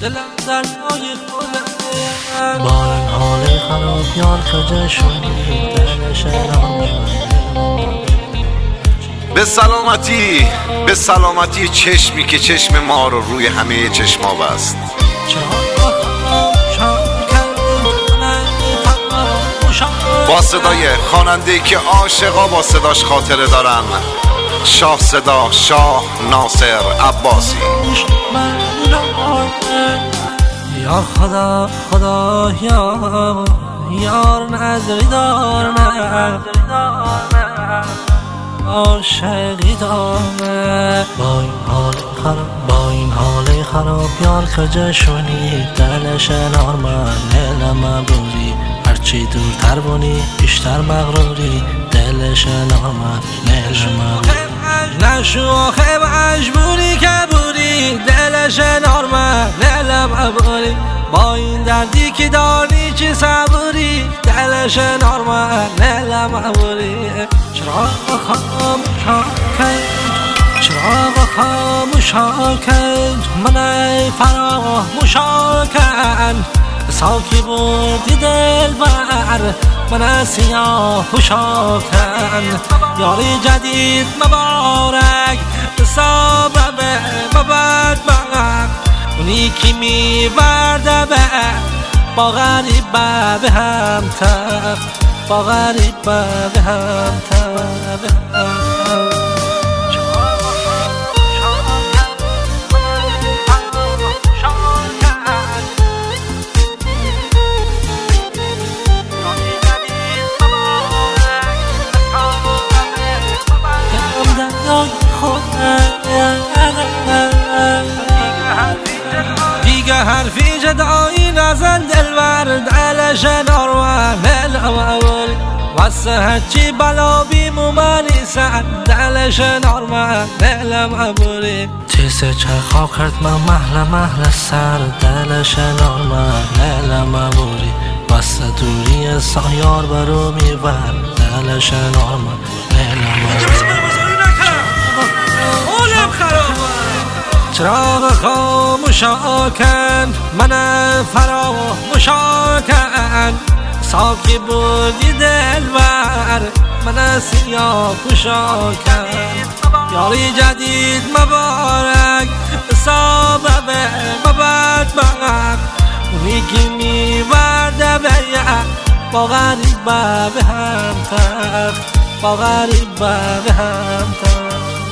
دلم دریای خونه با این حال خراب یار کجا شدی دلش به سلامتی به سلامتی چشمی که چشم ما رو روی همه چشما بست. با صدای خواننده‌ای که عاشقا با صداش خاطره دارن، شاه صدا، شاه ناصر عباسی. یا خدا خدا یار نظری دارم عاشقی دارم با این حال خراب یار کجا شونی دلش نارمن نلم بوری هرچی دورتر بونی بیشتر مغروری دلش نارمن نلم بوری نشو آخه مجبوری که بوری دلش نارمن نلم بوری با این دردی که داری چی صبوری دلش نارمن نلم بوری چراغ خاموشا کن من فراموشا کن ساکی بردی دلبر من سیاه پوشا کن یاری جدید مبارک سبب مبدبخت اونی که میورده به با غریب به هم تب با غریب به هم تب دیگه حرفی جدایی نزن دلبر دلش نارمن نلم واسه هرچی بلا بیمومنی سر دلش نارمن نلم بوری چیسه چرخا کرد من محل سر دلش نارمن نلم بوری واسه دوری سایار برو میبر دلش نارمن نلم بوری چراغ خاموشا کن من فراموشا کن ساکی بودی دلبر من سیاه پوشا کن یاری جدید مبارک سبب مبدبخت اونی که میورده به با غریب به هم تخت با غریب به هم تخت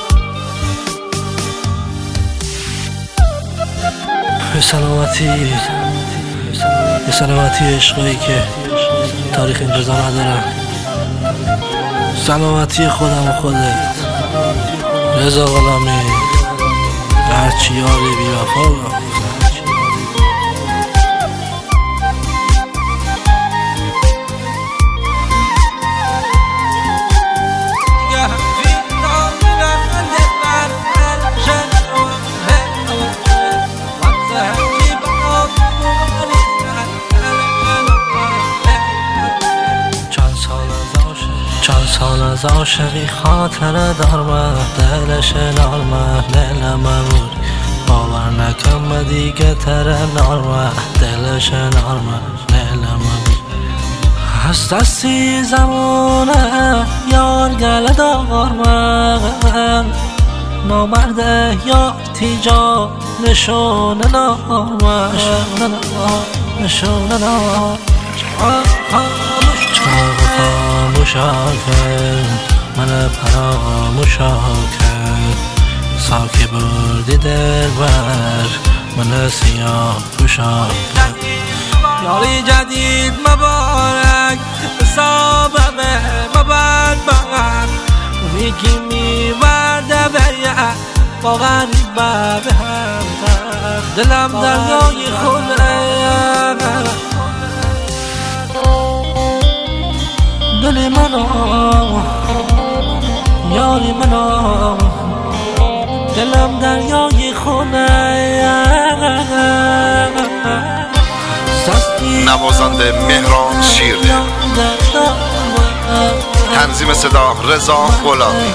به سلامتی عشقایی که تاریخ انقضا ندارن سلامتی خودم و خودت رضا غلامی هرچی یاری بی وفا سال از عاشقی خاطره دارم دلش نارمن نلم بوری باور نکن دیگه تره نارمن دلش نارمن نلم بوری از دستی زمانه یار گله دارمن نامرده یا تیجا نشونه نارمن نشونه نارمن فراموشا کن من فراموشا کن ساکی بردی دلبر من سیاه پوشا کن یاری جدید مبارک سبب مبدبخت اونی که میورده به با غریب به هم تخت دلم دریای خونه دلی منو یاری منو دلم دریای خونه نوازنده مهران شیرده تنظیم صدا رضا غلامی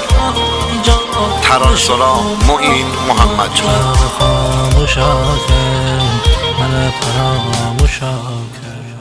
ترانه‌سرا معین محمد جان فراموشم کرد.